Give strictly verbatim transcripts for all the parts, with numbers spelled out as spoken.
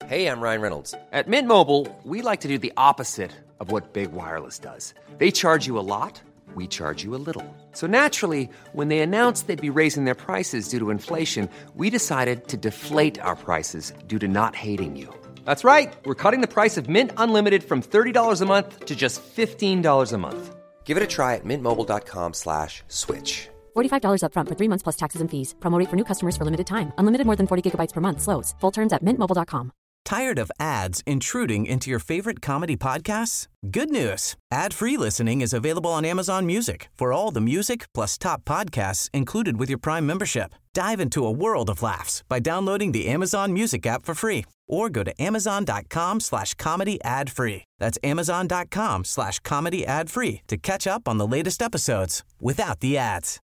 Hey, I'm Ryan Reynolds. At Mint Mobile, we like to do the opposite of what Big Wireless does. They charge you a lot, we charge you a little. So naturally, when they announced they'd be raising their prices due to inflation, we decided to deflate our prices due to not hating you. That's right. We're cutting the price of Mint Unlimited from thirty dollars a month to just fifteen dollars a month. Give it a try at mintmobile.com slash switch. forty-five dollars up front for three months plus taxes and fees. Promo rate for new customers for limited time. Unlimited more than forty gigabytes per month slows. Full terms at mint mobile dot com. Tired of ads intruding into your favorite comedy podcasts? Good news. Ad-free listening is available on Amazon Music for all the music plus top podcasts included with your Prime membership. Dive into a world of laughs by downloading the Amazon Music app for free or go to amazon.com slash comedy ad free. That's amazon.com slash comedy ad free to catch up on the latest episodes without the ads.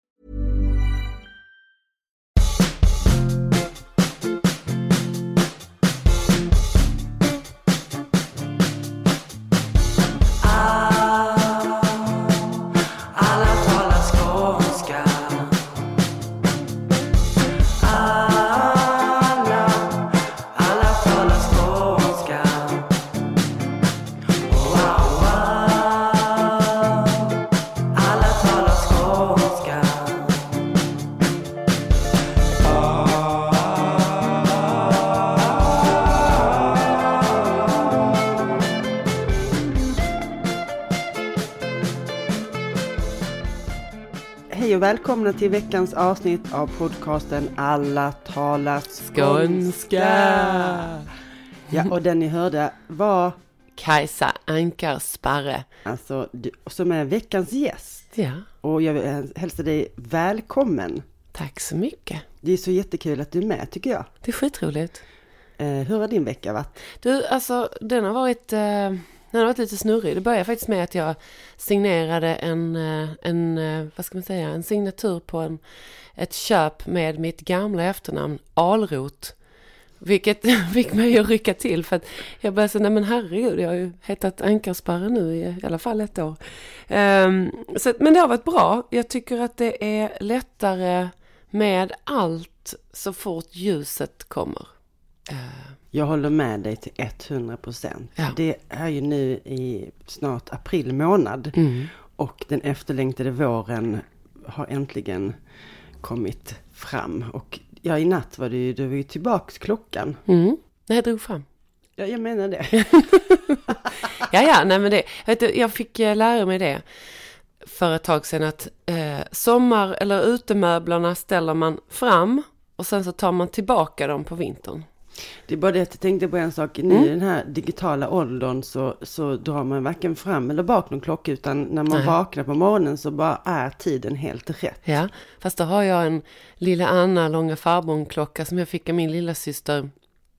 Hej och välkomna till veckans avsnitt av podcasten Alla talar skånska. Ja, och den ni hörde var Kajsa Ankarsparre. Alltså, som är veckans gäst. Ja. Och jag vill hälsa dig välkommen. Tack så mycket. Det är så jättekul att du är med, tycker jag. Det är skitroligt. Eh, hur har din vecka varit? Du, alltså, den har varit... Eh... Den har varit lite snurrig. Det började faktiskt med att jag signerade en, en, vad ska man säga, en signatur på en, ett köp med mitt gamla efternamn Alrot. Vilket fick mig att rycka till för att jag började säga, nej men herregud, jag har ju hetat Ankarsparre nu i, i alla fall ett år. Um, så, men det har varit bra. Jag tycker att det är lättare med allt så fort ljuset kommer. Uh, Jag håller med dig till hundra procent. Ja. Det är ju nu i snart april månad. Mm. Och den efterlängtade våren har äntligen kommit fram. Och ja, i natt var det ju, det var ju tillbaks klockan. Mm. Nej, jag drog fram. Ja, jag menar det. ja, ja, nej men det. Vet du, jag fick lära mig det för ett tag sedan att eh, sommar- eller utemöblerna ställer man fram och sen så tar man tillbaka dem på vintern. Det är bara det att jag tänkte på en sak. Nu Mm. i den här digitala åldern så, så drar man varken fram eller bak någon klocka. Utan när man Nej. vaknar på morgonen så bara är tiden helt rätt. Ja, fast då har jag en lilla Anna långa farbrorklocka som jag fick av min lilla syster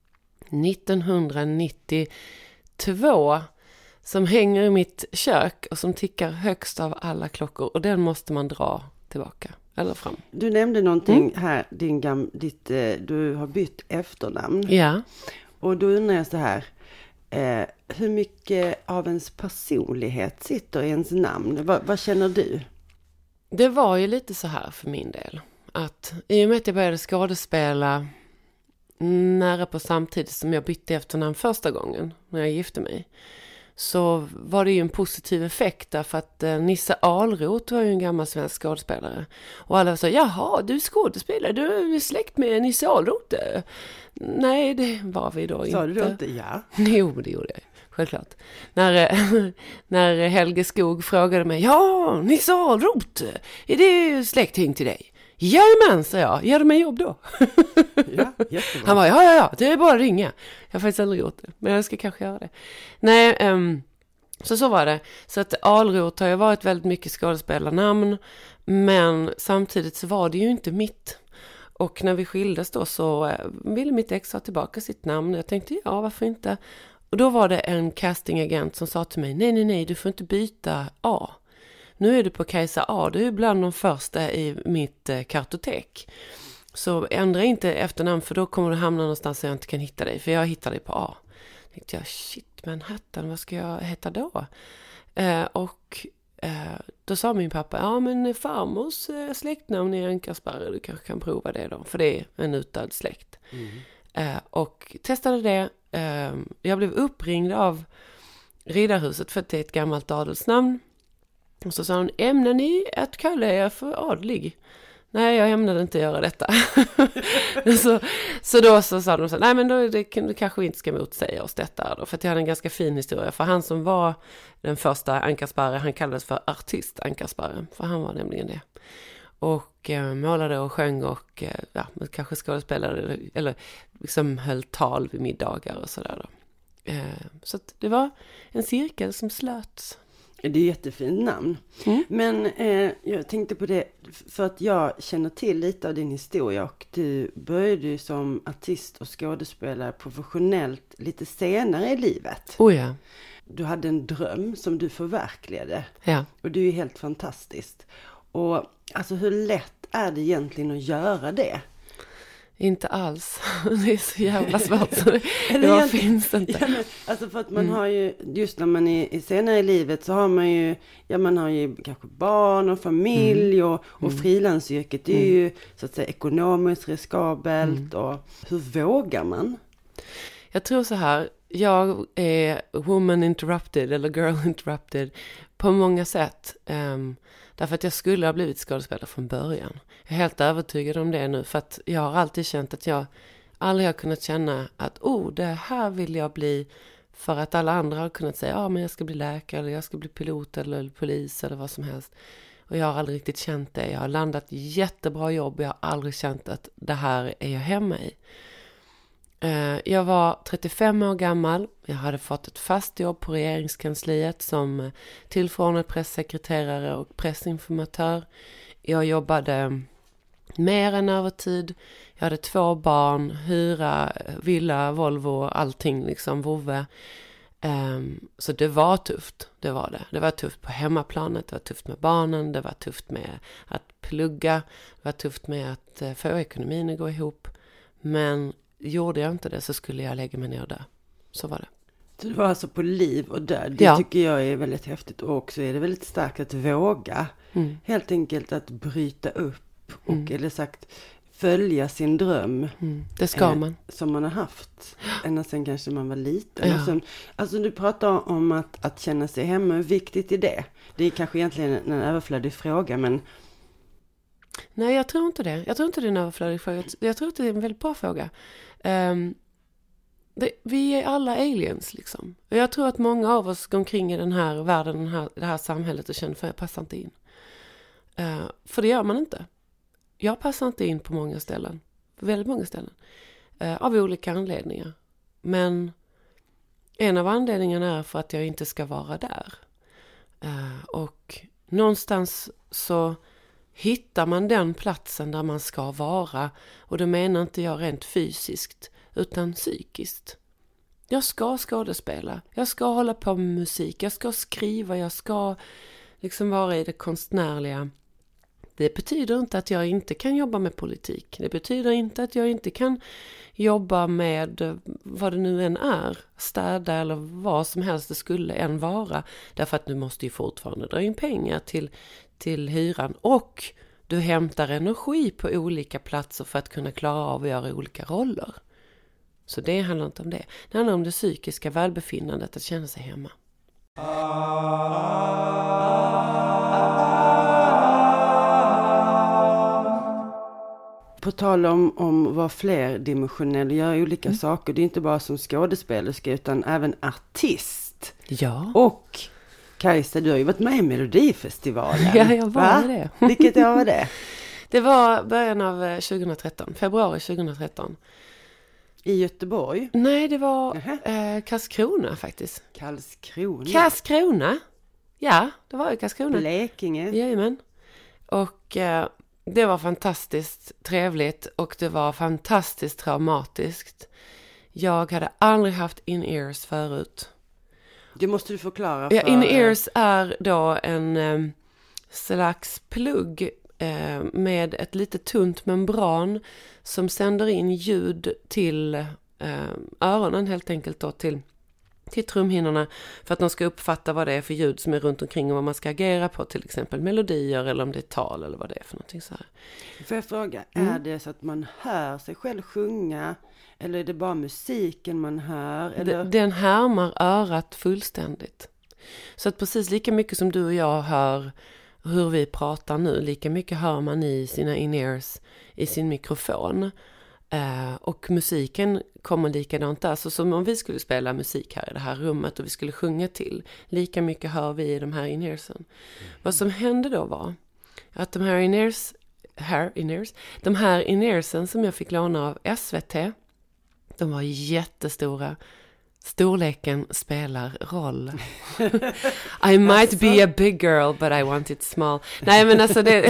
nittonhundranittiotvå. Som hänger i mitt kök och som tickar högst av alla klockor. Och den måste man dra tillbaka. Eller fram. Du nämnde någonting Mm. här, din gam, ditt, eh, du har bytt efternamn. Ja. Och då undrar jag så här, eh, hur mycket av ens personlighet sitter i ens namn? Va, vad känner du? Det var ju lite så här för min del. Att i och med att jag började skådespela nära på samtidigt som jag bytte efternamn första gången när jag gifte mig. Så var det ju en positiv effekt därför att eh, Nisse Alrot var ju en gammal svensk skådespelare. Och alla sa, jaha, du är skådespelare, du är släkt med Nisse Alrot. Nej, det var vi då Sa inte. du då inte ja? Jo, det gjorde jag. Självklart. När, när Helge Skog frågade mig, ja, Nisse Alrot, är det släkting till dig? Jajamän, sa jag. Ger du mig jobb då? Ja, jättebra. Han bara, ja, ja, ja, det är bara att ringa. Jag har faktiskt aldrig gjort det, men jag ska kanske göra det. Nej, um, så så var det. Så att Alrot har ju varit väldigt mycket skådespelarnamn, men samtidigt så var det ju inte mitt. Och när vi skildes då så uh, ville mitt ex ha tillbaka sitt namn. Jag tänkte, ja, varför inte? Och då var det en castingagent som sa till mig, nej, nej, nej, du får inte byta A. Nu är du på Kajsa A, du är bland de första i mitt eh, kartotek. Så ändra inte efternamn för då kommer du hamna någonstans där jag inte kan hitta dig. För jag hittar dig på A. Tänkte jag, shit Manhattan, vad ska jag heta då? Eh, och eh, då sa min pappa, ja men farmors eh, släktnamn är Ankarsparre, du kanske kan prova det då. För det är en utdöd släkt. Mm. Eh, och testade det eh, jag blev uppringd av Riddarhuset för att det är ett gammalt adelsnamn. Och så sa hon, ämnar ni att kalla er för adlig? Nej, jag ämnade inte göra detta. så, så då så sa de så, nej men då, det, det kanske vi inte ska motsäga oss detta då. För att jag hade en ganska fin historia. För han som var den första Ankarsparre, han kallades för artist Ankarsparre. För han var nämligen det. Och eh, målade och sjöng och eh, ja, kanske skådespelade eller, eller liksom höll tal vid middagar och sådär då. Eh, så att det var en cirkel som slöts. Det är jättefint namn. Mm. Men eh, jag tänkte på det för att jag känner till lite av din historia och du började ju som artist och skådespelare professionellt lite senare i livet. Oh ja. Du hade en dröm som du förverkligade. Ja. Och du är helt fantastiskt. Och alltså hur lätt är det egentligen att göra det? Inte alls. Det är så jävla svårt. Så det det finns inte. Ja, men, alltså för att man mm. har ju, just när man är senare i livet så har man ju, ja man har ju kanske barn och familj mm. och, och mm. frilansyrket är mm. ju så att säga ekonomiskt riskabelt. Mm. Och hur vågar man? Jag tror så här, jag är woman interrupted eller girl interrupted på många sätt. Um, därför att jag skulle ha blivit skådespelare från början. Jag är helt övertygad om det nu för att jag har alltid känt att jag aldrig har kunnat känna att oh, det här vill jag bli för att alla andra har kunnat säga ja ah, men jag ska bli läkare eller jag ska bli pilot eller polis eller vad som helst. Och jag har aldrig riktigt känt det. Jag har landat jättebra jobb och jag har aldrig känt att det här är jag hemma i. Jag var trettiofem år gammal. Jag hade fått ett fast jobb på regeringskansliet som tillförordnad pressekreterare och pressinformatör. Jag jobbade mer än övertid. Jag hade två barn, hyra, villa, Volvo, allting liksom, vovve. Um, så det var tufft, det var det. Det var tufft på hemmaplanet, det var tufft med barnen, det var tufft med att plugga, det var tufft med att uh, få ekonomin att gå ihop. Men gjorde jag inte det så skulle jag lägga mig ner där. Så var det. Så det var alltså på liv och död. Det ja. tycker jag är väldigt häftigt. Och också är det väldigt starkt att våga. Mm. Helt enkelt att bryta upp. Och mm. eller sagt följa sin dröm. Mm. Det ska eh, man. Som man har haft. Ända sen kanske man var liten. Ja. Sen, alltså du pratar om att, att känna sig hemma. Hur viktigt är det? Det är kanske egentligen en, en överflödig fråga. Men... Nej, jag tror inte det. Jag tror inte det är en överflödig fråga. Jag tror att det är en väldigt bra fråga. Um, det, vi är alla aliens liksom. Och jag tror att många av oss går omkring i den här världen, den här, det här samhället och känner för jag passar inte in. Uh, för det gör man inte. Jag passar inte in på många ställen. Väldigt många ställen. Uh, av olika anledningar. Men en av anledningarna är för att jag inte ska vara där. Uh, och någonstans så hittar man den platsen där man ska vara. Och det menar inte jag rent fysiskt utan psykiskt. Jag ska skådespela. Jag ska hålla på med musik. Jag ska skriva. Jag ska liksom vara i det konstnärliga. Det betyder inte att jag inte kan jobba med politik. Det betyder inte att jag inte kan jobba med vad det nu än är. Städa eller vad som helst det skulle än vara. Därför att du måste ju fortfarande dra in pengar till, till hyran. Och du hämtar energi på olika platser för att kunna klara av att göra olika roller. Så det handlar inte om det. Det handlar om det psykiska välbefinnandet, att känna sig hemma. På tal om, om att vara flerdimensionell och göra olika mm. saker. Det är inte bara som skådespelerska utan även artist. Ja. Och Kajsa, du har ju varit med i Melodifestivalen. Ja, jag var Va? det. Vilket år var det? Det var början av tjugohundratretton, februari tjugohundratretton. I Göteborg? Nej, det var eh, Karlskrona faktiskt. Karlskrona? Karlskrona? Ja, det var ju Karlskrona. Blekinge? Jajamän. Och eh, det var fantastiskt trevligt och det var fantastiskt traumatiskt. Jag hade aldrig haft in-ears förut. Det måste du förklara. För... Ja, in-ears är då en eh, slags plugg eh, med ett lite tunt membran som sänder in ljud till eh, öronen helt enkelt då till, till trumhinnorna för att de ska uppfatta vad det är för ljud som är runt omkring och vad man ska agera på, till exempel melodier eller om det är tal eller vad det är för någonting så här. Får jag fråga, Mm. är det så att man hör sig själv sjunga eller är det bara musiken man hör? Eller? Den härmar örat fullständigt. Så att precis lika mycket som du och jag hör hur vi pratar nu, lika mycket hör man i sina in-ears i sin mikrofon. Uh, och musiken kommer likadant där. Så som om vi skulle spela musik här i det här rummet och vi skulle sjunga till. Lika mycket hör vi i de här in-earsen. Mm. Vad som hände då var att de här in-ears, här in-ears, de här in-earsen som jag fick låna av S V T, de var jättestora. Storleken spelar roll. I might be a big girl, but I want it small. Nej, men alltså det...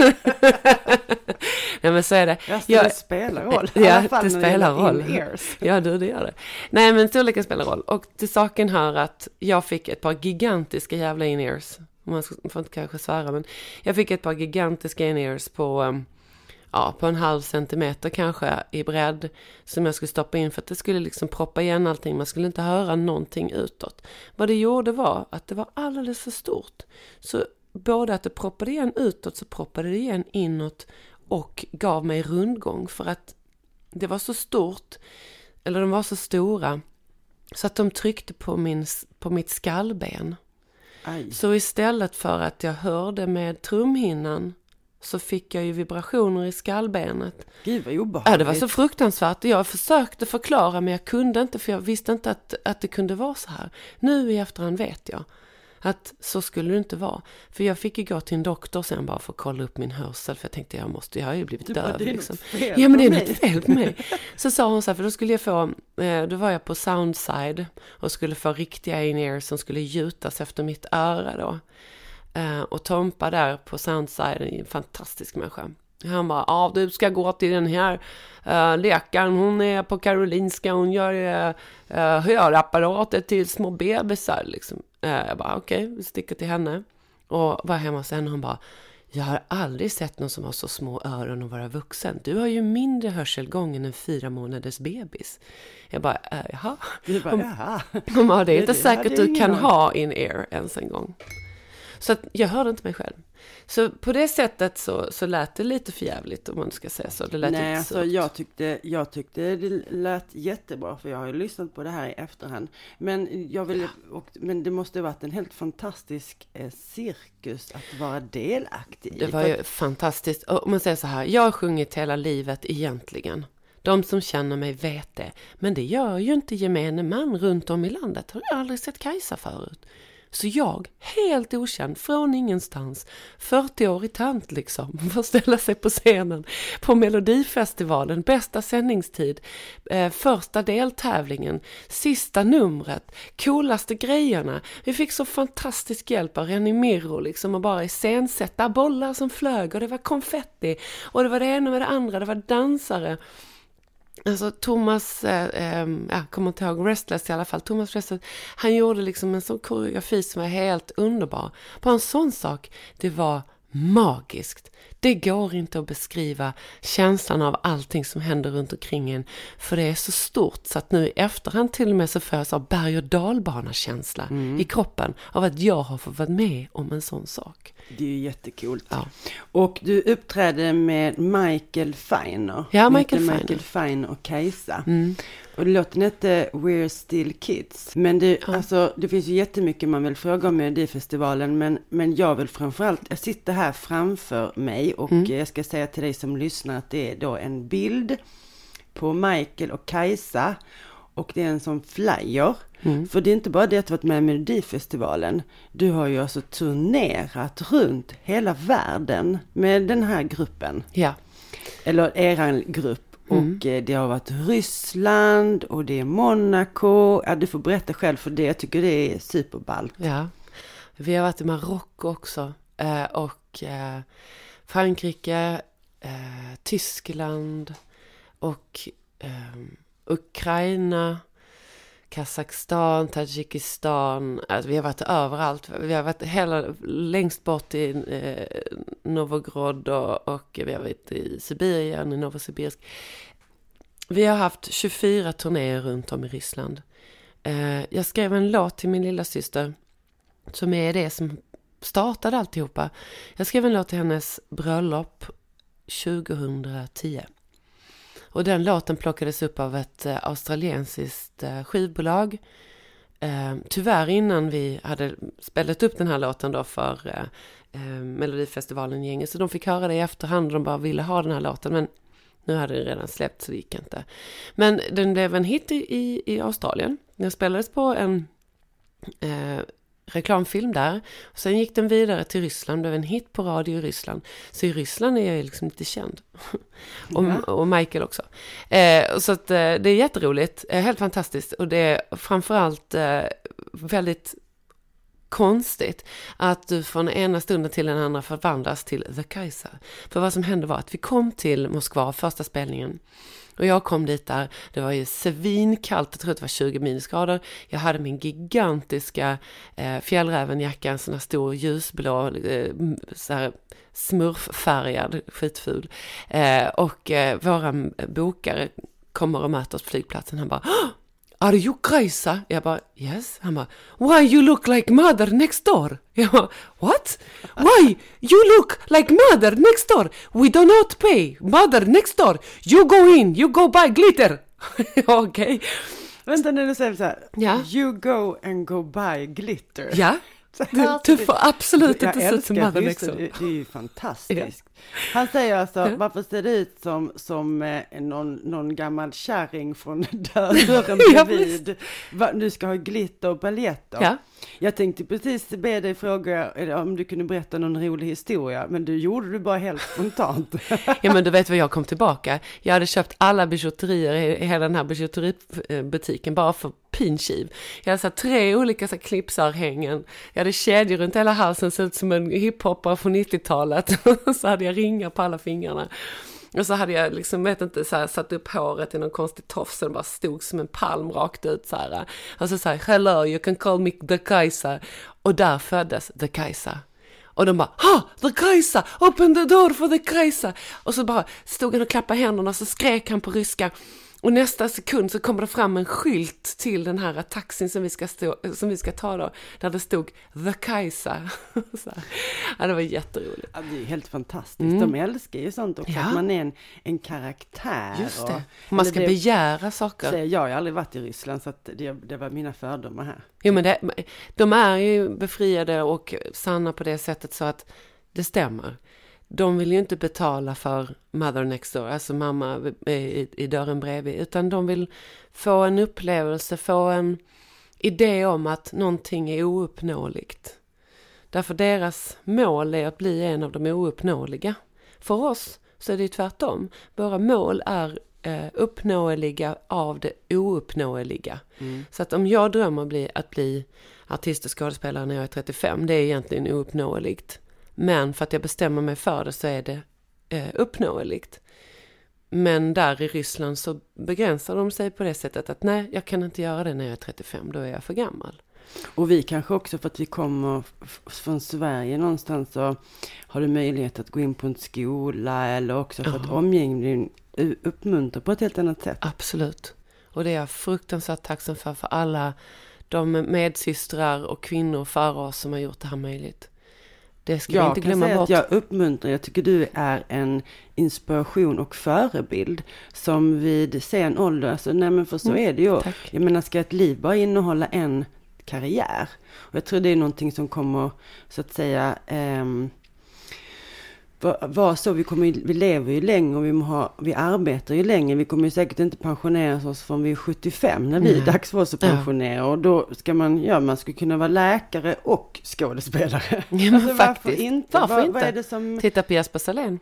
Nej, men så är det. Ja, jag... det spelar roll. Ja, det spelar roll. In-ears. Ja, du, det gör det. Nej, men storleken spelar roll. Och till saken hör att jag fick ett par gigantiska jävla in-ears. Man får inte kanske svära, men jag fick ett par gigantiska in-ears på... Um, Ja, på en halv centimeter kanske i bredd som jag skulle stoppa in för att det skulle liksom proppa igen allting. Man skulle inte höra någonting utåt. Vad det gjorde var att det var alldeles för stort. Så både att det proppade igen utåt så proppade det igen inåt och gav mig rundgång för att det var så stort, eller de var så stora så att de tryckte på, min, på mitt skallben. Aj. Så istället för att jag hörde med trumhinnan så fick jag ju vibrationer i skallbenet. Gud vad obehagligt. Ja, det var så fruktansvärt. Jag försökte förklara men jag kunde inte för jag visste inte att, att det kunde vara så här. Nu i efterhand vet jag att så skulle det inte vara. För jag fick ju gå till en doktor sen bara för att kolla upp min hörsel. För jag tänkte jag måste, jag har ju blivit döv liksom. Ja, men det är något fel på mig. Så sa hon så här, för då skulle jag få, då var jag på Soundside och skulle få riktiga in-ears som skulle gjutas efter mitt öra då. Uh, och Tompa där på Soundside är en fantastisk människa. Han bara, ja du ska gå till den här uh, läkaren, hon är på Karolinska, hon gör uh, uh, hörapparater till små bebisar liksom. Uh, jag bara, okej, okay, vi sticker till henne. Och var hemma hos henne och hon bara, jag har aldrig sett någon som har så små öron och vara vuxen. Du har ju mindre hörselgång än en fyra månaders bebis. Jag bara, äh, jaha. Du bara, jaha. Hon bara, det är inte det, säkert det du kan någon. ha in-ear ens en gång. Så att jag hörde inte mig själv. Så på det sättet så, så lät det lite förjävligt om man ska säga så. Det lät Nej, lite alltså jag tyckte, jag tyckte det lät jättebra för jag har ju lyssnat på det här i efterhand. Men, jag vill, och, men det måste ha varit en helt fantastisk eh, cirkus att vara delaktig i. Det var ju fantastiskt. Och om man säger så här, jag har sjungit hela livet egentligen. De som känner mig vet det. Men det gör ju inte gemene man runt om i landet. Har jag aldrig sett Kajsa förut. Så jag, helt okänd, från ingenstans, fyrtioårig tant liksom, får ställa sig på scenen på Melodifestivalen, bästa sändningstid, eh, första deltävlingen, sista numret, coolaste grejerna. Vi fick så fantastisk hjälp av Renny Mirro liksom, och bara iscensätta bollar som flög och det var konfetti och det var det ena med det andra, det var dansare. Alltså Thomas, eh, eh, jag kommer inte ihåg, Restless i alla fall, Thomas Restless, han gjorde liksom en sån koreografi som var helt underbar. På en sån sak, det var magiskt. Det går inte att beskriva känslan av allting som händer runt omkring en, för det är så stort så att nu i efterhand till och med så får jag så berg- och dalbana-känsla mm. i kroppen av att jag har fått vara med om en sån sak. Det är ju jättekult. Ja. Och du uppträdde med Michael Feiner. Ja, Michael Feiner. Michael Feiner och Kajsa. Mm. Och låten hette We're Still Kids. Men det, ja. alltså, det finns ju jättemycket man vill fråga om Melodifestivalen. Men, men jag vill framförallt, jag sitter här framför mig och mm. jag ska säga till dig som lyssnar att det är då en bild på Michael och Kajsa. Och det är en sån flyer. Mm. För det är inte bara det att du varit med i Melodifestivalen. Du har ju alltså turnerat runt hela världen med den här gruppen. Ja. Eller eran grupp. Mm. Och det har varit Ryssland och det är Monaco. Ja, du får berätta själv för det. Jag tycker det är superballt. Ja. Vi har varit i Marocko också. Och Frankrike, Tyskland och Ukraina, Kazakstan, Tadzjikistan. Alltså, vi har varit överallt. Vi har varit hela, längst bort i eh, Novogrod och, och vi har varit i Sibirien, i Novosibirsk. Vi har haft tjugofyra turnéer runt om i Ryssland. Eh, jag skrev en låt till min lilla syster som är det som startade alltihopa. Jag skrev en låt till hennes bröllop tjugohundratio. Och den låten plockades upp av ett eh, australiensiskt eh, skivbolag. Eh, tyvärr innan vi hade spelat upp den här låten då för eh, eh, Melodifestivalen i Gänge. Så de fick höra det i efterhand och de bara ville ha den här låten. Men nu hade det redan släppt så det gick inte. Men den blev en hit i, i, i Australien. Den spelades på en eh, reklamfilm där. Och sen gick den vidare till Ryssland. Det blev en hit på radio i Ryssland. Så i Ryssland är jag liksom inte känd. och, ja. och Michael också. Eh, så att, eh, det är jätteroligt. Eh, helt fantastiskt. Och det är framförallt eh, väldigt konstigt att du från ena stunden till den andra förvandlas till The Kaiser. För vad som hände var att vi kom till Moskva, första spelningen. Och jag kom dit där, det var ju svinkallt, jag tror det var tjugo minusgrader. Jag hade min gigantiska eh, fjällrävenjacka, en sån här stor ljusblå, eh, så här smurffärgad, skitful. Eh, och eh, våra bokare kommer och möter oss på flygplatsen. Han bara, are you Kajsa? Jag bara, yes. Han bara, why you look like mother next door? Jag bara, what? Why you look like mother next door? We do not pay. Mother next door. You go in, you go buy glitter. Okej. Okay. Vänta när du säger så här. Ja. You go and go buy glitter. Ja. Du, du får absolut inte se ut som mother next door. Det, det är ju fantastiskt. Ja. Han säger alltså, ja. Varför ser det ut som, som eh, någon, någon gammal kärring från dörren bredvid? Va, du ska ha glitter och paljetter. Ja. Jag tänkte precis be dig fråga om du kunde berätta någon rolig historia, men du gjorde det bara helt spontant. Ja, men du vet vad jag kom tillbaka. Jag hade köpt alla bijouterier i hela den här bijouteributiken bara för pinchiv. Jag hade så tre olika så klipsarhängen. Jag hade kedjor runt hela halsen, så ut som en hiphoppare från nittiotalet. Så hade jag ringar på alla fingrarna. Och så hade jag liksom, vet inte, så här, satt upp håret i någon konstig tofs och bara stod som en palm rakt ut så här. Och så sa jag, hello, you can call me the Kaiser. Och där föddes the Kaiser. Och de bara, ha, the Kaiser, open the door for the Kaiser. Och så bara stod han och klappade händerna och så skrek han på ryska. Och nästa sekund så kommer det fram en skylt till den här taxin som vi ska, stå, som vi ska ta då. Där det stod The Kaiser. Så ja, det var jätteroligt. Ja, det är helt fantastiskt. Mm. De älskar ju sånt också. Ja. Att man är en, en karaktär. Just det. Och man ska det, begära saker. Så jag har aldrig varit i Ryssland så att det, det var mina fördomar här. Jo, men det, de är ju befriade och sanna på det sättet så att det stämmer. De vill ju inte betala för mother next door, alltså mamma i, i dörren bredvid, utan de vill få en upplevelse, få en idé om att någonting är ouppnåeligt. Därför deras mål är att bli en av de ouppnåeliga. För oss så är det ju tvärtom. Våra mål är eh, uppnåeliga av det ouppnåeliga. Mm. Så att om jag drömmer bli, att bli artist och skådespelare när jag är trettiofem, det är egentligen ouppnåeligt. Men för att jag bestämmer mig för det så är det eh, uppnåeligt. Men där i Ryssland så begränsar de sig på det sättet att nej, jag kan inte göra det när jag är trettiofem, då är jag för gammal. Och vi kanske också, för att vi kommer f- från Sverige någonstans, så har du möjlighet att gå in på en skola eller också för att omgivningen uppmuntrar på ett helt annat sätt. Absolut. Och det är jag fruktansvärt tacksam för, för alla de medsystrar och kvinnor för oss som har gjort det här möjligt. Det ska jag vi inte glömma bort. Jag uppmuntrar, jag tycker du är en inspiration och förebild som vid sen ålder, alltså, nej men för så mm, är det ju. Tack. Jag menar, ska ett liv bara innehålla en karriär? Och jag tror det är någonting som kommer, så att säga, ehm, var så, vi, kommer, vi lever ju länge och vi, ha, vi arbetar ju länge. Vi kommer ju säkert inte pensionera oss från vi är sjuttiofem när vi mm. är dags för oss att pensionera. Ja. Och då ska man, ja, man ska kunna vara läkare och skådespelare. Ja, men alltså, faktiskt. Varför inte? Varför Var, inte? Vad är det som... Titta på Jesper Salén.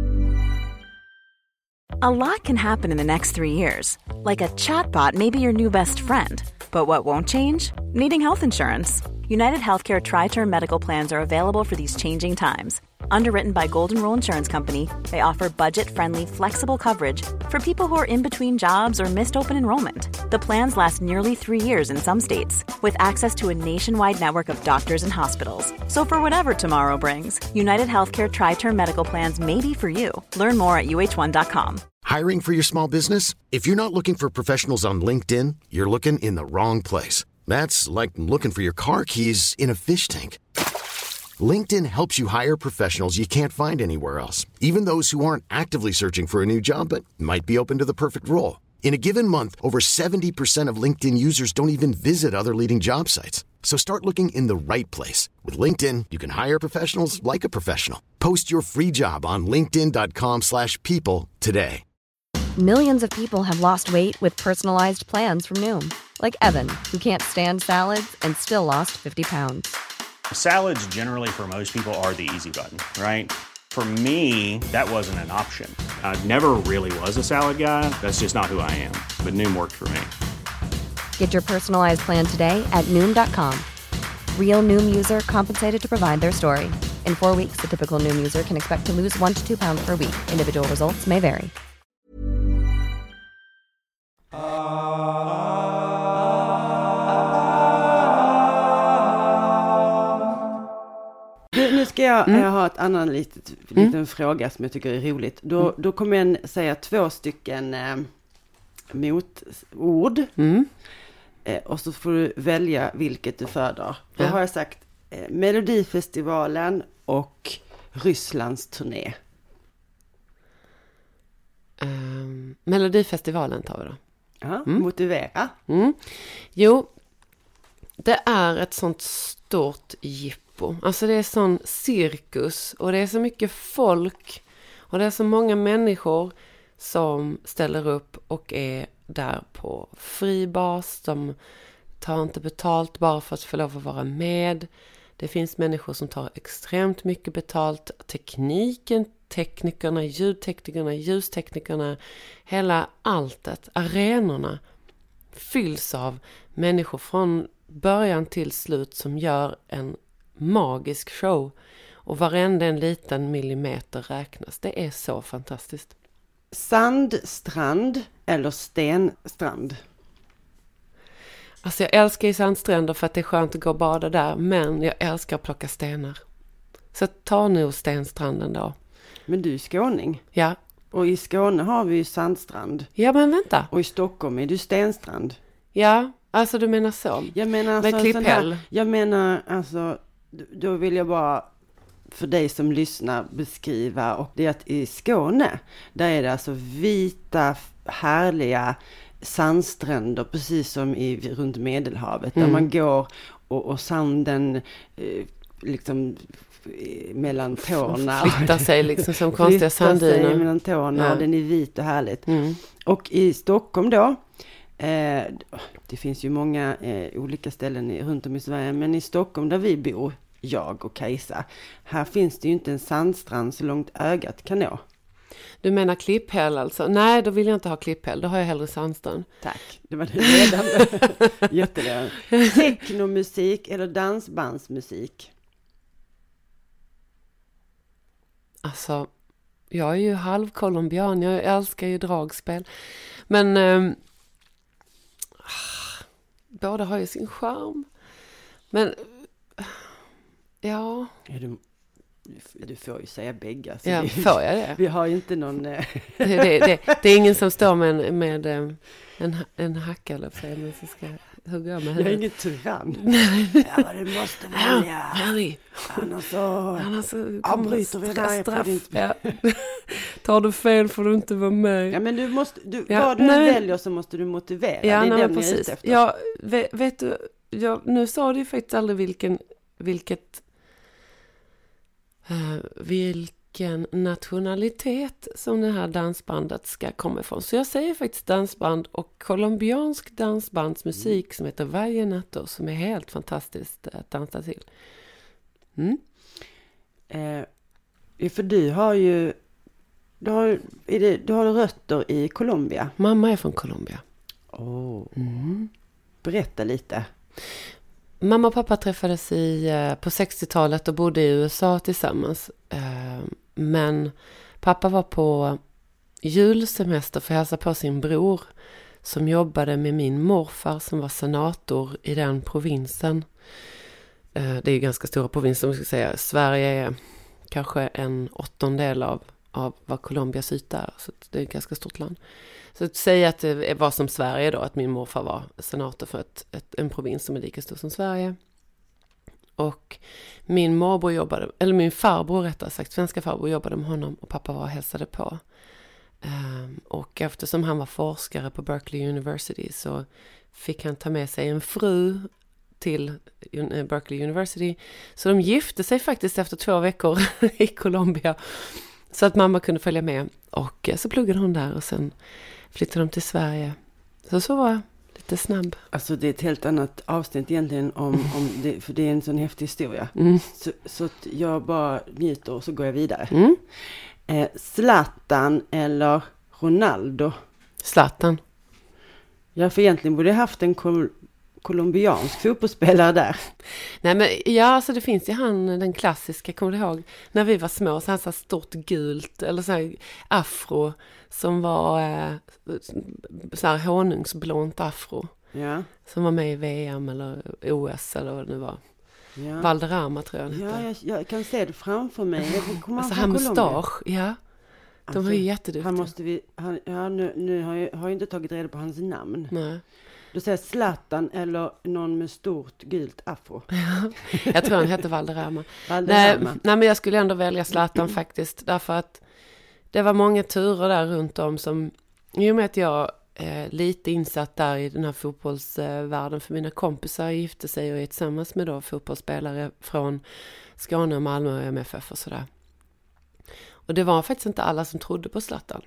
A lot can happen in the next three years. Like a chatbot may be your new best friend. But what won't change? Needing health insurance. United Healthcare Tri-Term Medical Plans are available for these changing times. Underwritten by Golden Rule Insurance Company, they offer budget-friendly, flexible coverage for people who are in between jobs or missed open enrollment. The plans last nearly three years in some states, with access to a nationwide network of doctors and hospitals. So for whatever tomorrow brings, United Healthcare Tri-Term Medical Plans may be for you. Learn more at U H one dot com. Hiring for your small business? If you're not looking for professionals on LinkedIn, you're looking in the wrong place. That's like looking for your car keys in a fish tank. LinkedIn helps you hire professionals you can't find anywhere else, even those who aren't actively searching for a new job but might be open to the perfect role. In a given month, over seventy percent of LinkedIn users don't even visit other leading job sites. So start looking in the right place. With LinkedIn, you can hire professionals like a professional. Post your free job on linkedin dot com slash people today. Millions of people have lost weight with personalized plans from Noom. Like Evan, who can't stand salads and still lost fifty pounds. Salads generally for most people are the easy button, right? For me, that wasn't an option. I never really was a salad guy. That's just not who I am. But Noom worked for me. Get your personalized plan today at Noom dot com. Real Noom user compensated to provide their story. In four weeks, the typical Noom user can expect to lose one to two pounds per week. Individual results may vary. Du, nu ska jag, Mm. jag ha ett annan litet, liten mm. fråga som jag tycker är roligt. Då, mm. då kommer jag säga två stycken eh, motord. Mm. Eh, och så får du välja vilket du föredrar. Då ja. har jag sagt eh, Melodifestivalen och Rysslands turné. Um, Melodifestivalen tar vi då. Ja, mm. Motivera. Mm. Jo, det är ett sånt stort jippo. Alltså det är sån cirkus och det är så mycket folk och det är så många människor som ställer upp och är där på fri bas. De tar inte betalt bara för att få lov att vara med. Det finns människor som tar extremt mycket betalt. Tekniken, teknikerna, ljudteknikerna, ljusteknikerna, hela alltet, arenorna fylls av människor från början till slut som gör en magisk show. Och varenda en liten millimeter räknas. Det är så fantastiskt. Sandstrand eller stenstrand? Alltså jag älskar ju sandstränder för att det är skönt att gå och bada där. Men jag älskar att plocka stenar. Så ta nu stenstranden då. Men du är skåning. Ja. Och i Skåne har vi ju sandstrand. Ja, men vänta. Och i Stockholm är du stenstrand. Ja, alltså du menar så. Jag menar alltså med klipphäll. Jag menar alltså, då vill jag bara för dig som lyssnar beskriva. Och det är att i Skåne, där är det alltså vita, härliga sandstränder. Precis som i, runt Medelhavet. Mm. Där man går och, och sanden eh, liksom mellan tårna. Flyttar sig liksom som konstiga sanddyner. Flyttar sig mellan tårna ja. Och den är vit och härligt. Mm. Och i Stockholm då, eh, det finns ju många eh, olika ställen i, runt om i Sverige, men i Stockholm där vi bor, jag och Kajsa, här finns det ju inte en sandstrand så långt ögat kan nå. Du menar klipphäll alltså? Nej, då vill jag inte ha klipphäll. Då har jag hellre sandstrand. Tack, det var det redan. Jätteledande. Teknomusik eller dansbandsmusik? Alltså, jag är ju halvkolumbian. Jag älskar ju dragspel. Men eh, båda har ju sin charm. Men ja... Är du, du får ju säga bägge. Så ja, vi, får jag det? Vi har ju inte någon... det, det, det, det är ingen som står med en, med en, en hacka eller så, men som ska hugga med huvudet. Jag är ingen tyrann. Ja, du måste välja. Harry. Annars så, Annars så avbryter vi där straff. Din... Ja. Tar du fel får du inte vara med. Ja, men du måste, du, ja, vad du nej. väljer så måste du motivera. Ja, det är nej, den precis. jag är efter. Ja, vet, vet du, jag, nu sa du ju faktiskt aldrig vilken, vilket, uh, vilken nationalitet som det här dansbandet ska komma ifrån. Så jag säger faktiskt dansband och colombiansk dansbandsmusik mm. som heter Vallenato, som är helt fantastiskt att dansa till. Mm. Eh, för du har ju du har, är det, du har rötter i Colombia. Mamma är från Colombia. Oh. Mm. Berätta lite. Mamma och pappa träffades i, på sextiotalet och bodde i U S A tillsammans. Men pappa var på julsemester för att hälsa på sin bror som jobbade med min morfar som var senator i den provinsen. Det är ju ganska stora provinser, om jag ska säga. Sverige är kanske en åttondel av, av vad Colombias yta är. Så det är ett ganska stort land. Så att säga att det var som Sverige då, att min morfar var senator för ett, ett, en provins som är lika stor som Sverige. Och min morbror jobbade, eller min farbror rättare sagt, svenska farbror jobbade med honom och pappa var och hälsade på. Um, och eftersom han var forskare på Berkeley University så fick han ta med sig en fru till Berkeley University. Så de gifte sig faktiskt efter två veckor i Colombia. Så att mamma kunde följa med. Och så pluggade hon där och sen flyttade de till Sverige. Så så var jag lite snabb. Alltså det är ett helt annat avsnitt egentligen om, om det, för det är en sån häftig historia. Mm. Så, så att jag bara njuter och så går jag vidare. Mm. Eh, Zlatan eller Ronaldo? Zlatan. Ja, för egentligen borde jag haft en kol- kolumbiansk fotbollsspelare där. Nej men ja, alltså det finns ju han, den klassiska, kommer du ihåg? När vi var små så han så stort gult eller så här afro som var eh, så här honungsblont afro. Ja. Som var med i V M eller O S eller vad det nu var. Ja. Valderrama tror jag han Ja, hette. jag, jag kan se det framför mig. Jag alltså han mustasch, ja. De alltså, var ju jätteduktiga. Han måste vi, han, ja, nu, nu har jag, har jag inte tagit reda på hans namn. Nej. Då säger Zlatan eller någon med stort gult afro. Jag tror han hette Valderrama. Valderrama. Nej, nej, men jag skulle ändå välja Zlatan faktiskt. Därför att det var många turer där runt om som, i och med att jag är lite insatt där i den här fotbollsvärlden, för mina kompisar gifte sig och är tillsammans med då fotbollsspelare från Skåne och Malmö och M F F och sådär. Och det var faktiskt inte alla som trodde på Zlatan.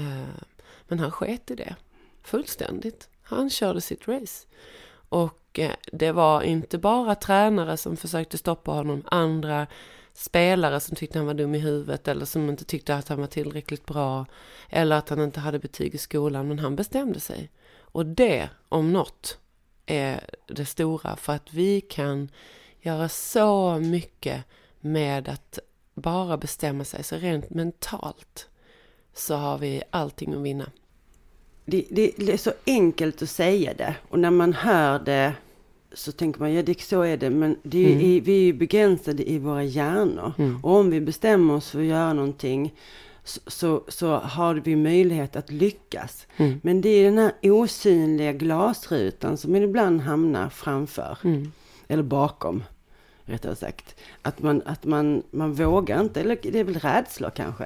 Men han sket i det. Fullständigt. Han körde sitt race. Och det var inte bara tränare som försökte stoppa honom. Andra spelare som tyckte han var dum i huvudet. Eller som inte tyckte att han var tillräckligt bra. Eller att han inte hade betyg i skolan. Men han bestämde sig. Och det, om något, är det stora. För att vi kan göra så mycket med att bara bestämma sig. Så rent mentalt så har vi allting att vinna. Det, det, det är så enkelt att säga det. Och när man hör det så tänker man, ja det, så är det. Men det är, mm. i, vi är begränsade i våra hjärnor. Mm. Och om vi bestämmer oss för att göra någonting så, så, så har vi möjlighet att lyckas. Mm. Men det är den här osynliga glasrutan som ibland hamnar framför. Mm. Eller bakom, rättare sagt. Att man, att man, man vågar inte. Eller det är väl rädsla kanske.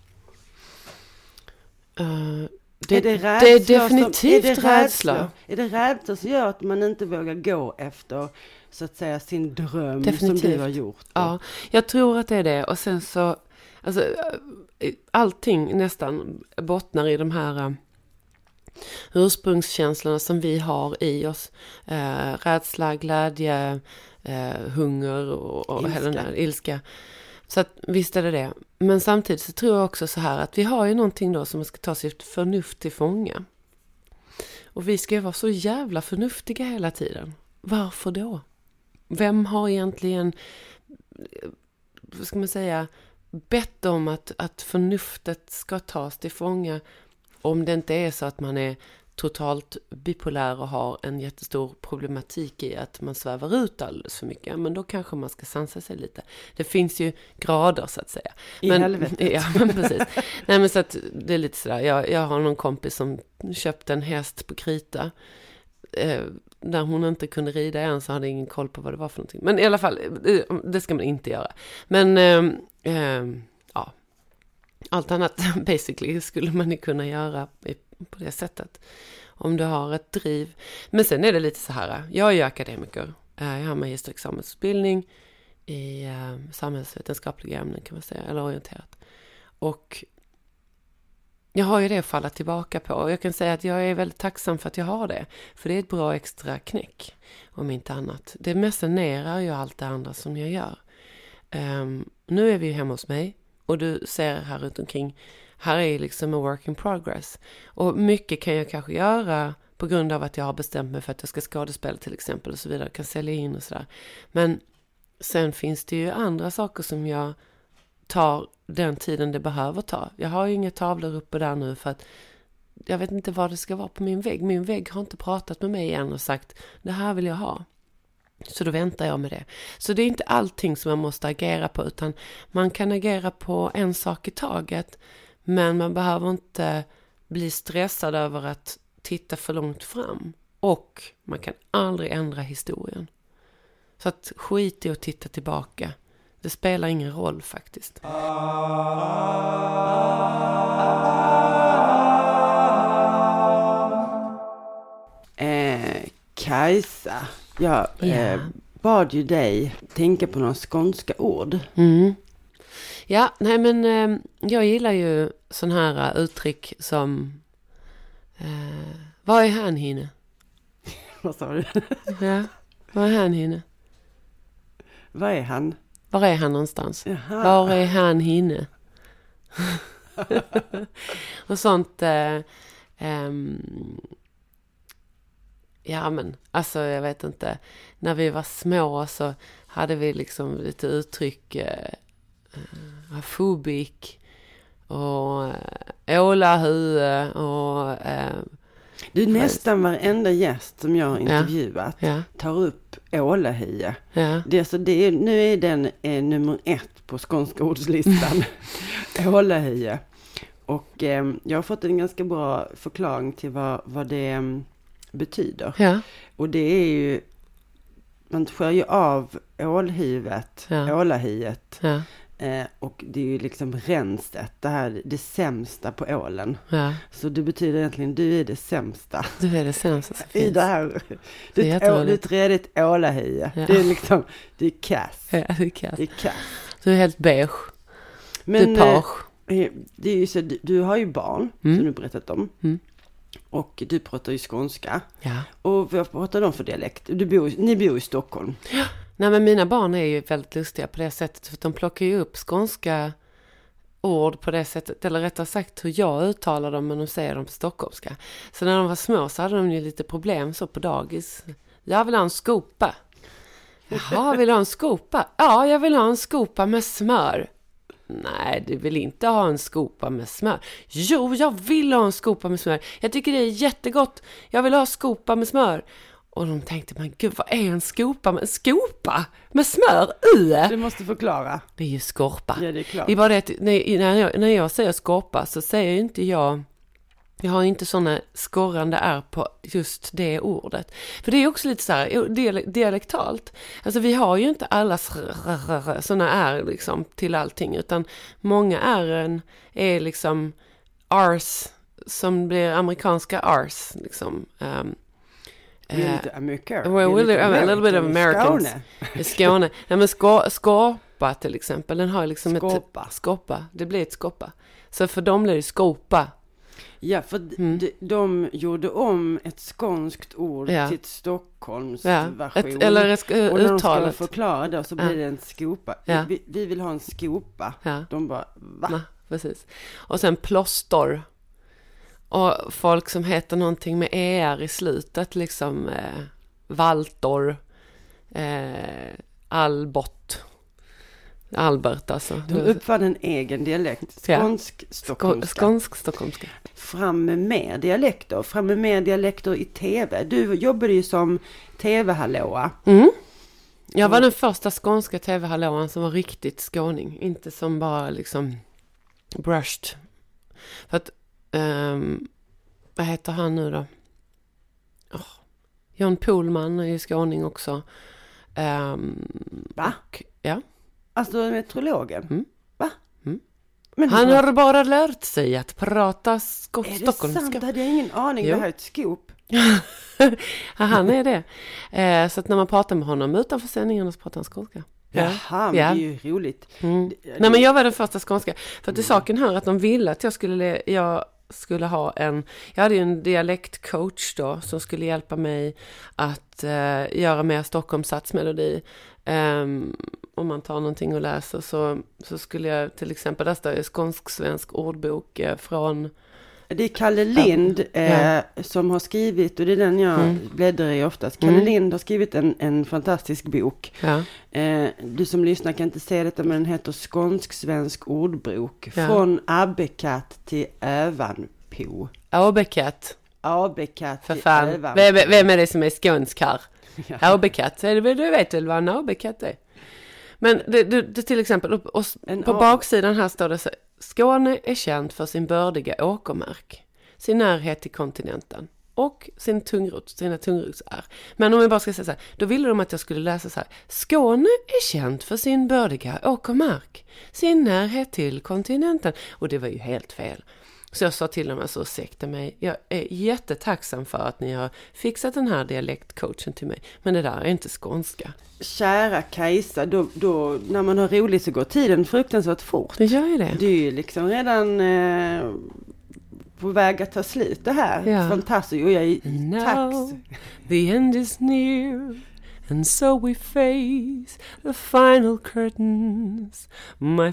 Uh. Det, är det, det är definitivt som, är det rädsla. rädsla. Är det rädsla som gör att man inte vågar gå efter, så att säga, sin dröm definitivt. Som du har gjort? Ja, jag tror att det är det. Och sen så, alltså, allting nästan bottnar i de här uh, ursprungskänslorna som vi har i oss. Uh, rädsla, glädje, uh, hunger och, och hela den där ilska. Så att, visst är det det. Men samtidigt så tror jag också så här att vi har ju någonting då som ska ta sitt förnuft till fånga. Och vi ska ju vara så jävla förnuftiga hela tiden. Varför då? Vem har egentligen, vad ska man säga, bett om att, att förnuftet ska tas till fånga om det inte är så att man är totalt bipolär och har en jättestor problematik i att man svävar ut alldeles för mycket. Men då kanske man ska sansa sig lite. Det finns ju grader så att säga. I men, helvetet. Ja, men precis. Nej, men så att det är lite sådär. Jag, jag har någon kompis som köpte en häst på krita. Eh, där hon inte kunde rida än så hade ingen koll på vad det var för någonting. Men i alla fall, det, det ska man inte göra. Men eh, eh, ja, allt annat basically skulle man ju kunna göra i på det sättet. Om du har ett driv. Men sen är det lite så här. Jag är ju akademiker. Jag har magisterexamensutbildning i uh, samhällsvetenskapliga ämnen kan man säga. Eller orienterat. Och jag har ju det att falla tillbaka på. Och jag kan säga att jag är väldigt tacksam för att jag har det. För det är ett bra extra knäck. Om inte annat. Det mecenerar ju allt det andra som jag gör. Um, nu är vi hemma hos mig. Och du ser här runt omkring. Här är liksom en work in progress. Och mycket kan jag kanske göra på grund av att jag har bestämt mig för att jag ska skådespela till exempel och så vidare. Kan sälja in och sådär. Men sen finns det ju andra saker som jag tar den tiden det behöver ta. Jag har ju inga tavlor uppe där nu för att jag vet inte vad det ska vara på min vägg. Min vägg har inte pratat med mig än och sagt det här vill jag ha. Så då väntar jag med det. Så det är inte allting som man måste agera på, utan man kan agera på en sak i taget. Men man behöver inte bli stressad över att titta för långt fram. Och man kan aldrig ändra historien. Så att skit i att titta tillbaka. Det spelar ingen roll faktiskt. Eh, Kajsa, jag eh, Ja. bad ju dig tänka på några skånska ord. Mm. Ja, nej men eh, jag gillar ju sån här uh, uttryck som eh, vad är han hinne? Vad sa du? Ja, vad är han hinne? Vad är han? Var är han någonstans? Jaha. Var är han hinne? Och sånt eh, ehm, ja men alltså jag vet inte, när vi var små så hade vi liksom lite uttryck eh, uh, fobik och uh, ålahue och uh, Du, nästan varenda gäst som jag har Ja. intervjuat Ja. tar upp ålahie. ja, Det är så det är, nu är den eh, nummer ett på skånska ordslistan. Ålahie. Och eh, jag har fått en ganska bra förklaring till vad, vad det eh, betyder. ja, Och det är ju, man skär ju av ålhuvudet, Ja. ålahiet. ja, Eh, och det är ju liksom renset, det här det sämsta på ålen. ja. Så det betyder egentligen, du är det sämsta. Du är det sämsta som I finns. det här, Det är det är jätteroligt. ett redigt ålahie. Ja. Det är liksom, det är kass. Ja, det är kass. Det är kass. Du är helt beige. Men du är page. eh, det är ju så, du, du har ju barn, Mm. som du berättat om. Mm. Och du pratar ju skånska. Ja. Och vad pratar de för dialekt? Du bor, ni bor i Stockholm. Nej, men mina barn är ju väldigt lustiga på det sättet, för de plockar ju upp skånska ord på det sättet, eller rättare sagt hur jag uttalar dem, men de säger dem på stockholmska. Så när de var små så hade de ju lite problem så på dagis. Jag vill ha en skopa. Jaha, vill du ha en skopa? Ja, jag vill ha en skopa med smör. Nej, du vill inte ha en skopa med smör. Jo, jag vill ha en skopa med smör. Jag tycker det är jättegott. Jag vill ha skopa med smör. Och de tänkte, men gud, vad är en skopa med, skopa med smör i? Du måste förklara. Det är ju skorpa. Ja, det är klart. Det är bara det att när, när, jag, när jag säger skorpa så säger inte jag, jag har inte såna skorrande är på just det ordet. För det är också lite så här dialektalt. Alltså vi har ju inte alla såna är liksom till allting, utan många är är liksom ars som blir amerikanska ars liksom. Um, Det är lite American. Uh, well, det är a little bit of Americans. Skåne. I Skåne. Nej, men skå, skåpa till exempel. Den har liksom Skåpa. ett skåpa. Det blir ett skåpa. Så för dem blir det skåpa. Ja, för Mm. de, de gjorde om ett skånskt ord Ja. till ett Stockholms Ja. version. Ett, eller ett, uh, och när de ska uttalet. förklara det så blir Ja. det en skopa. Ja. Vi, vi vill ha en skopa. Ja. De bara, va? Nej, precis. Och sen plåster. Och folk som heter någonting med er i slutet. Liksom eh, Valtor. Eh, Albert. Albert alltså. De uppfann en egen dialekt. Ja. Skånsk stockholmska. Skånsk stockholmska. Fram med mer dialekter. Fram med mer dialekter i tv. Du jobbade ju som tv-hallåa. Mm. Jag var den första skånska tv-hallåan som var riktigt skåning. Inte som bara liksom brushed. För att, um, vad heter han nu då? Oh, John Pohlman är ju skåning också. Um, Va? Och, ja. Alltså meteorologen. Mm. Va? Mm. Men Han det- har bara lärt sig att prata sko- Är det sant? stockholmska. Det hade jag ingen aning. Jo. Det här är ett scoop. Ja, han är det. Eh, så att när man pratar med honom utanför sändningen så pratar han skånska. Jaha, men Ja. det är ju roligt. Mm. Det- Nej, men jag var den första skånska. För att det är saken här att de ville att jag skulle, jag skulle ha en, jag hade ju en dialektcoach då som skulle hjälpa mig att eh, göra mer Stockholms satsmelodi. Um, om man tar någonting och läser så, så skulle jag till exempel, där står ju skånsk-svensk ordbok eh, från. Det är Kalle Lind eh, Ja. som har skrivit, och det är den jag Mm. bläddrar i oftast. Kalle Mm. Lind har skrivit en, en fantastisk bok. Ja. Eh, du som lyssnar kan inte se detta, men den heter Skånsk-svensk ordbok. Ja. Från Abbekatt till Övanpo. Åbekat, Abbekatt för till fan. Övanpo. Vem, vem är det som är skånsk här? Ja. Aubekatt, du vet väl vad en aubekatt är? Men det, det, det till exempel, och, och på baksidan här står det så: Skåne är känd för sin bördiga åkermark, sin närhet till kontinenten och sin tungrot, sina tungrotsär. Men om jag bara ska säga så här, då ville de att jag skulle läsa så här: Skåne är känd för sin bördiga åkermark, sin närhet till kontinenten. Och det var ju helt fel. Så jag sa till dem, alltså ursäkta mig, jag är jättetacksam för att ni har fixat den här dialektcoachen till mig. Men det där är inte skånska. Kära Kajsa, då, då, när man har roligt så går tiden fruktansvärt fort. Det gör ju det. Det är ju liksom redan eh, på väg att ta slut det här. Ja. Fantastiskt. Och jag är tacksam. The end is near. And so we face the final curtains. My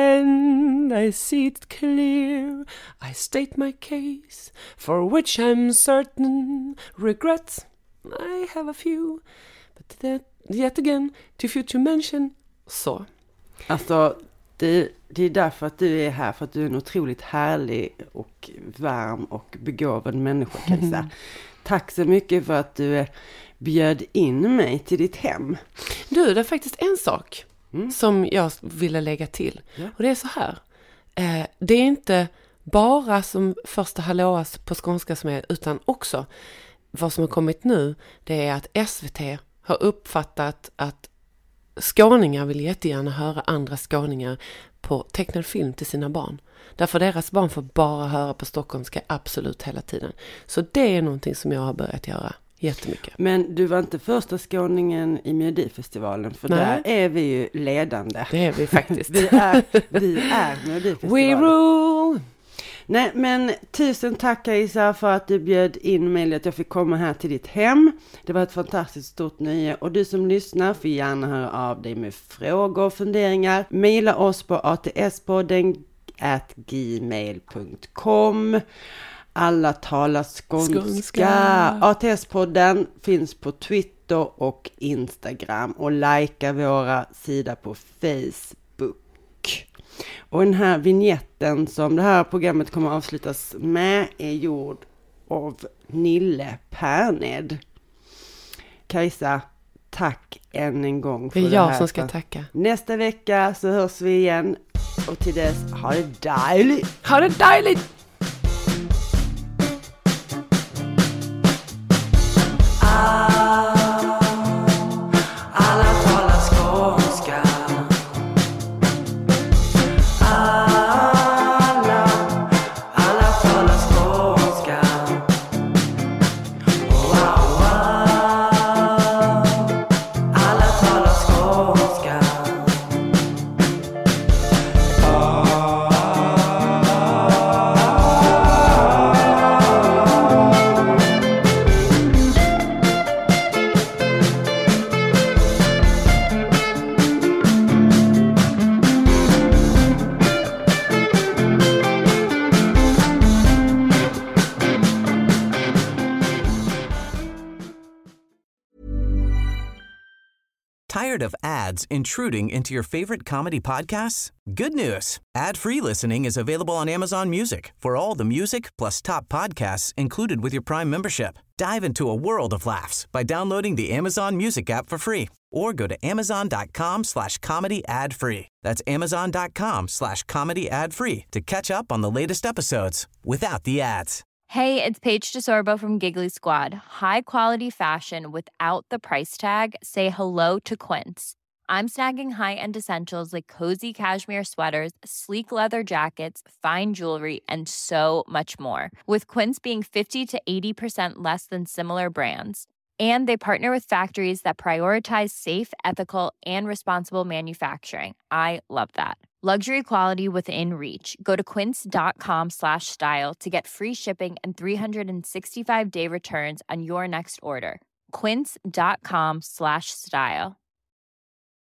friend, I see it clear. I state my case, for which I'm certain. Regrets, I have a few. But that, yet again, to future mention. Så. Alltså, det, det är därför att du är här. För att du är en otroligt härlig och varm och begåvad människa, Kajsa. Mm. Tack så mycket för att du bjöd in mig till ditt hem. Du, det är faktiskt en sak mm. som jag ville lägga till. Ja. Och det är så här. Eh, det är inte bara som första hallåas på skånska som är, utan också vad som har kommit nu. Det är att S V T har uppfattat att skåningar vill jättegärna höra andra skåningar på tecknad film till sina barn. Därför deras barn får bara höra på stockholmska absolut hela tiden. Så det är någonting som jag har börjat göra jättemycket. Men du var inte första skåningen i Melodifestivalen, för Nej. Där är vi ju ledande. Det är vi faktiskt. vi är, vi är Melodifestivalen. We rule! Nej, men tusen tack Kajsa för att du bjöd in mig, att jag fick komma här till ditt hem. Det var ett fantastiskt stort nöje. Och du som lyssnar får gärna höra av dig med frågor och funderingar. Maila oss på a t s podden at gmail punkt com. Alla talar skånska. skånska. A T S-podden finns på Twitter och Instagram. Och likea våra sidor på Facebook. Och den här vignetten som det här programmet kommer att avslutas med är gjord av Nille Perned. Kajsa, tack än en gång för det, det är jag här. som ska tacka. Nästa vecka så hörs vi igen. Och till dess, ha det dejligt! Ha det dejligt! Tired of ads intruding into your favorite comedy podcasts? Good news. Ad-free listening is available on Amazon Music for all the music plus top podcasts included with your Prime membership. Dive into a world of laughs by downloading the Amazon Music app for free or go to amazon.com slash comedy ad free. That's amazon.com slash comedy ad free to catch up on the latest episodes without the ads. Hey, it's Paige DeSorbo from Giggly Squad. High quality fashion without the price tag. Say hello to Quince. I'm snagging high-end essentials like cozy cashmere sweaters, sleek leather jackets, fine jewelry, and so much more. With Quince being fifty to eighty percent less than similar brands. And they partner with factories that prioritize safe, ethical, and responsible manufacturing. I love that. Luxury quality within reach. Go to quince.com slash style to get free shipping and three sixty-five day returns on your next order. Quince.com slash style.